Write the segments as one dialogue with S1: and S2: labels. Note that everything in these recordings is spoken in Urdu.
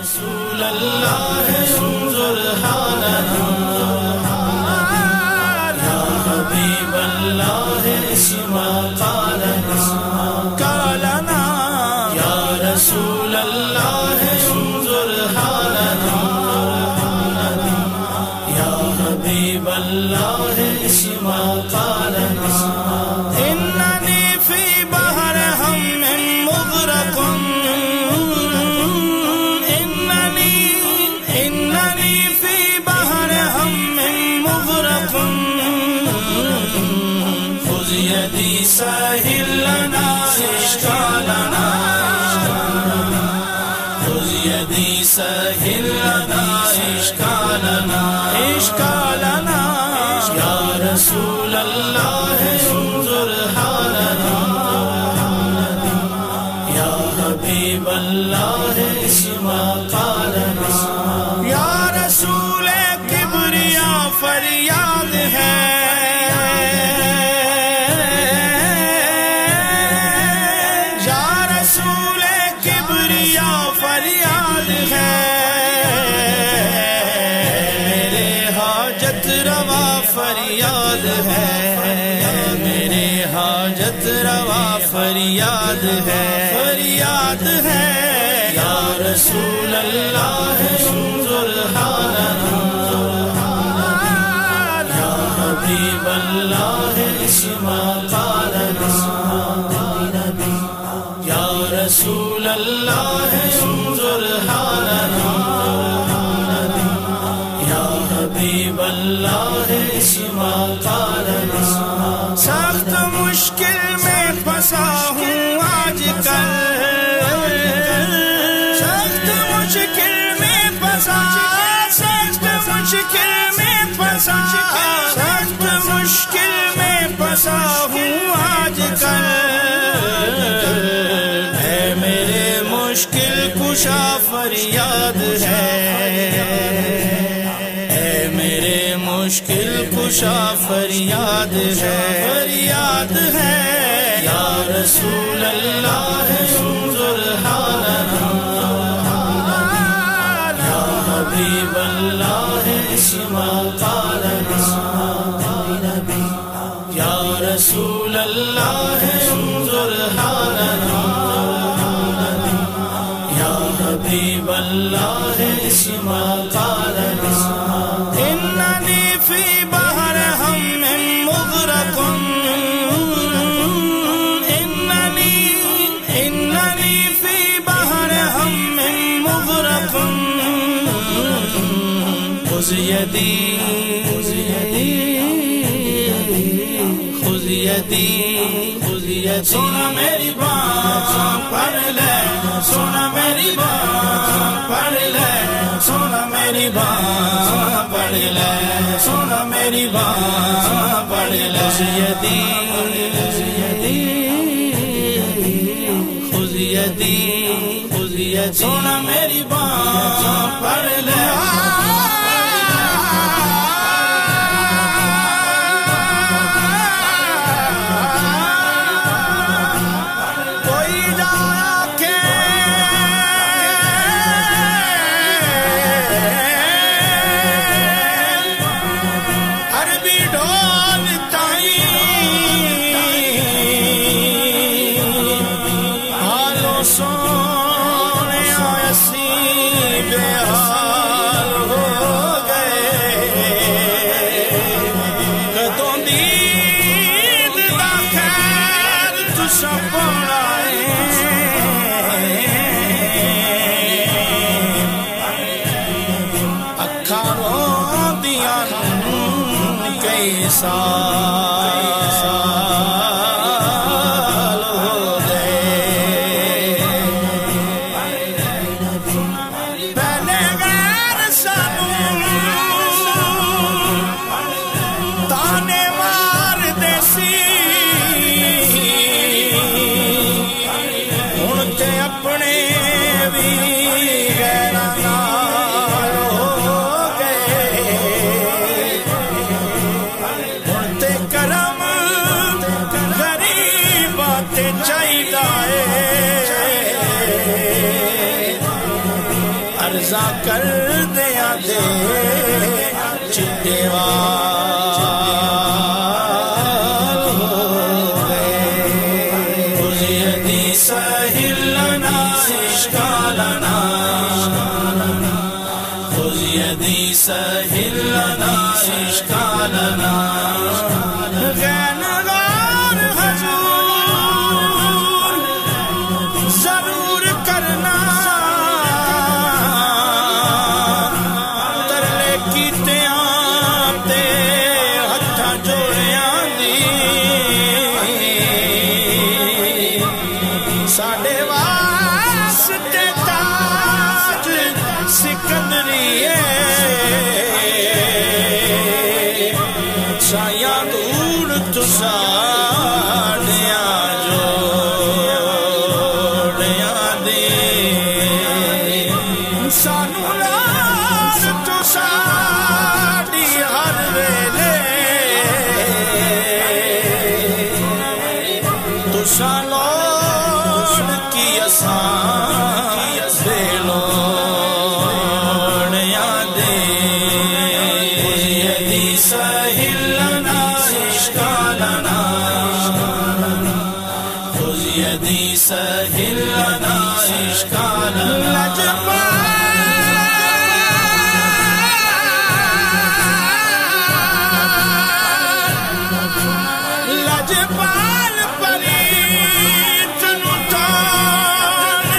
S1: رسول اللہ انظر حالنا یا حبیب اللہ اسمع قالنا یا رسول اللہ انظر حالنا یا حبیب اللہ اسمع قالنا اننی فی بحر ہم مغرق اننی فی بحر ہم مغرق خذ یدی سہل لنا اشکالنا خذ یدی سہل لنا اشکالنا یا رسول اللہ انظر حالنا یا حبیب اللہ اسمع قالنا یا رسول کبریا فریاد ہے یا رسول کبریا فریاد ہے میرے حاجت روا فریاد ہے میرے حاجت روا فریاد ہے یا رسول اللہ انظر حالنا یا حبیب اللہ اسمع قالنا یا رسول اللہ انظر حالنا یا حبیب اللہ اسمع قالنا سخت مشکل میں پھنسا ہوں آج کل سخت مشکل میں پھنسا سخت مشکل میں پھنسا سخت مشکل میں پھنسا ہوں آج کل ہے میرے مشکل کشا فریاد ہے میرے مشکل کشا فریاد ہے یا رسول اللہ انظر حالنا یا حبیب اللہ اسمع قالنا یا رسول اللہ انظر حالنا یا حبیب اللہ اسمع قالنا اننی فی بحر ہم مغرق اننی فی بحر ہم مغرق خذ یدی سونا میری بات پڑھ لے سونا میری بات پڑھ لے سونا میری بات پڑھ لے سونا میری بات پڑھ لے خذ یدی سونا میری بات پڑھ لے
S2: سال ہو گئے پہلے غیر سانوں تانے مار دیسی ہن تے اپنے بھی غیراں نال ہو گئے ہن تے کرم غریباں تے چاہیدا اے عرضاں کر دیا دے چٹے
S1: سهل لنا إشكالنا خذ يدي سهل لنا إشكالنا
S2: غینگار حضور ضرور کرنا ترلے کیتے آتے ہتھاں جوڑیاں دی ساڈے واسطے تاج سکندری ہے سایاں دور تو ساڈیاں جوڑیاں دی سانو لار تو ساڈی ہر ویلے تساں لوڑ کی اساں دے لوڑیاں دے
S1: يدي سهل لنا إشكالنا خذ يدي سهل لنا إشكالنا
S2: لجپال پریت نو تان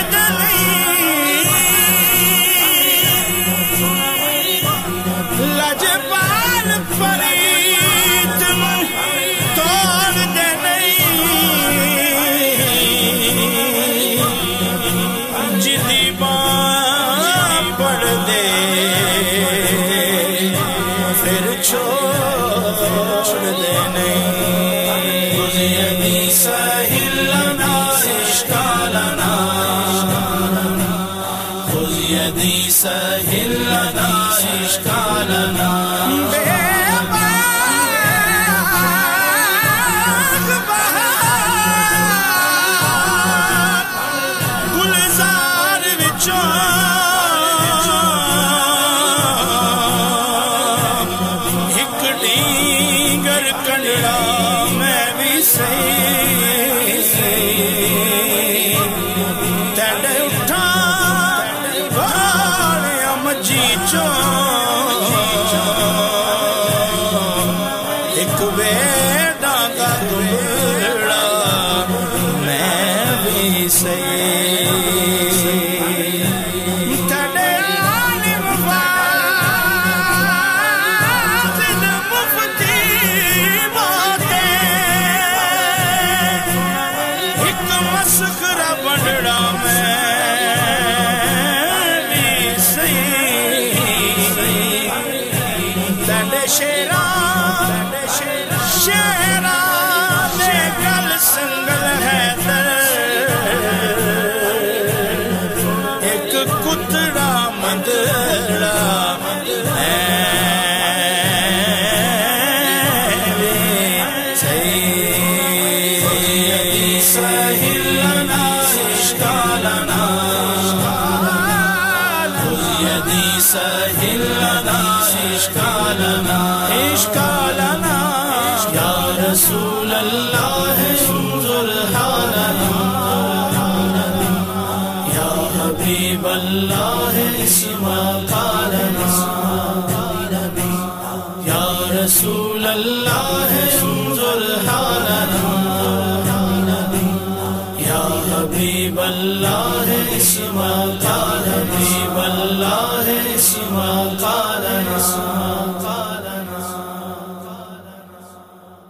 S2: دلی لجپال پریت نو تان دلی جدی باں پڑھ دے پھر چھوڑ دے نہیں
S1: يدي سهل لنا إشكالنا خذ يدي سهل لنا إشكالنا
S2: گلزار وچوں ایک ڈینگر کنڈڑا میں بھی سہی تیڈے اٹھا بھاڑیا مجھی چوں ایک بیٹا کا دبڑا میں بھی سہی تیڈے عالم فاضل مفتی باتیں ایک مسخرہ بنڑا میں بھی سہی تیڈے شیراں دے گل سنگل ہے در ایک کتڑا مندڑا ہے
S1: يدي سهل لنا إشكالنا خذ يدي سهل لنا إشكالنا
S2: اشکالنا
S1: يا رسول الله انظر حالنا يا حبيب الله اسمع قالنا يا رسول الله انظر حالنا يا حبيب الله اسمع قالنا حبيب الله اسمع قالنا